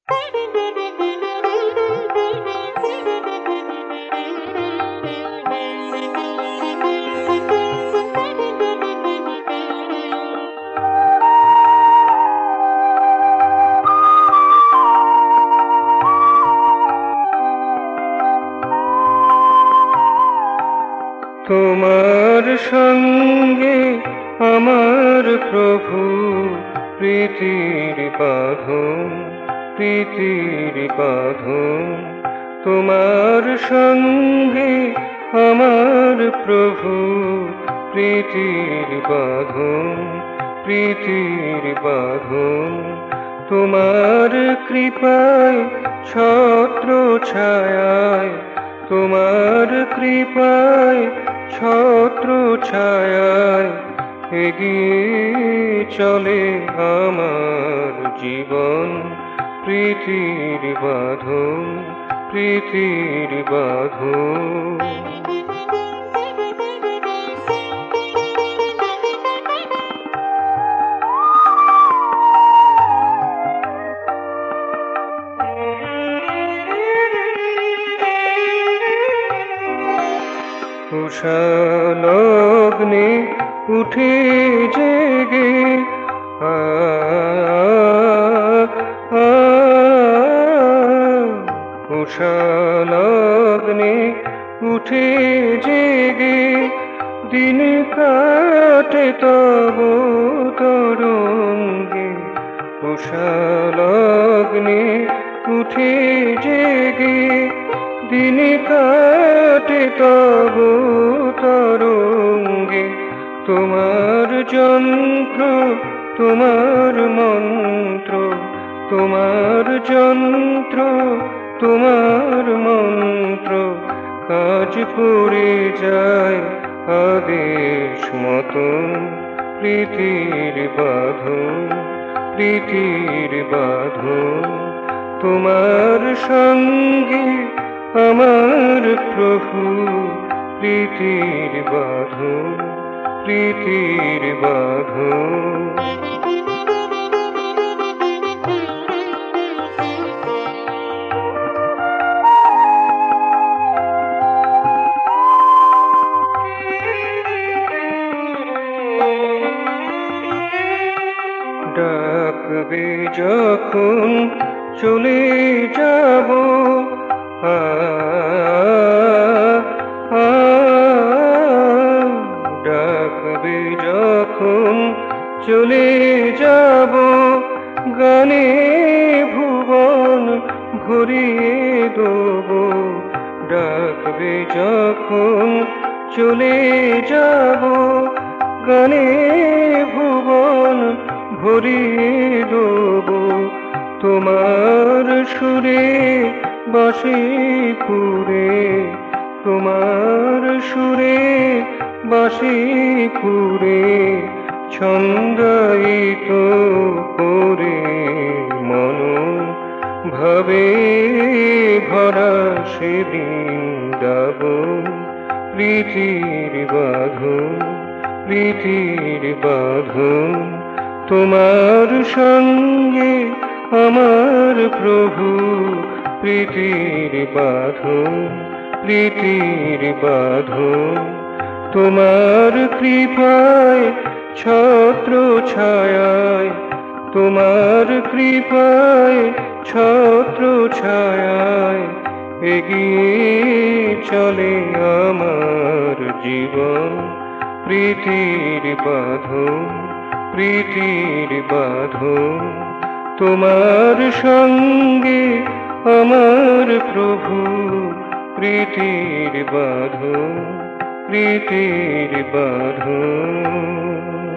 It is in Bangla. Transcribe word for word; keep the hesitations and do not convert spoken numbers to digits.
তোমার সঙ্গে আমার প্রভু প্রীতির বাঁধন, প্রীতির বাঁধন। তোমার সঙ্গে আমার প্রভু প্রীতির বাঁধন, প্রীতির বাঁধন। তোমার কৃপায় ছত্র ছায়ায়, তোমার কৃপায় ছত্র ছায়ায় এগিয়ে চলে আমার জীবন। প্রীতির বাঁধন, প্রীতির বাঁধন। উষালগ্নে উঠে জেগে আ উষালগ্নে উঠে জেগে দিন কাটে তব তরঙ্গে। উষালগ্নে উঠে জেগে দিন কাটে তব তরঙ্গে। তোমার যন্ত্র, তোমার মন্ত্র, তোমার যন্ত্র, তোমার মন্ত্র কাজ করে যায় আদেশ মতন। প্রীতির বাঁধন, প্রীতির বাঁধন। তোমার সঙ্গে আমার প্রভু প্রীতির বাঁধন, প্রীতির বাঁধন। ডাকবে যখন চলে যাব আ ডাকবে যখন চলে যাব গানে ভুবন ভরিয়ে দেব। ডাকবে যখন চলে যাব গানে ভুবন ভরিয়ে দেব। তোমার সুরে বাঁশিপুরে, তোমার সুরে বাঁশিপুরে ছন্দায়িত করে মন ভাবে ভরা সেদিন বৃন্দাবন। প্রীতির বাঁধন, প্রীতির বাঁধন। তোমার সঙ্গে আমার প্রভু প্রীতির বাঁধন, প্রীতির বাঁধন। তোমার কৃপায় ছত্র ছায়ায়, তোমার কৃপায় ছত্র ছায়ায় এগিয়ে চলে আমার জীবন। প্রীতির বাঁধন, প্রীতির বাঁধন। তোমার সঙ্গে আমার প্রভু প্রীতির বাঁধন, প্রীতির বাঁধন।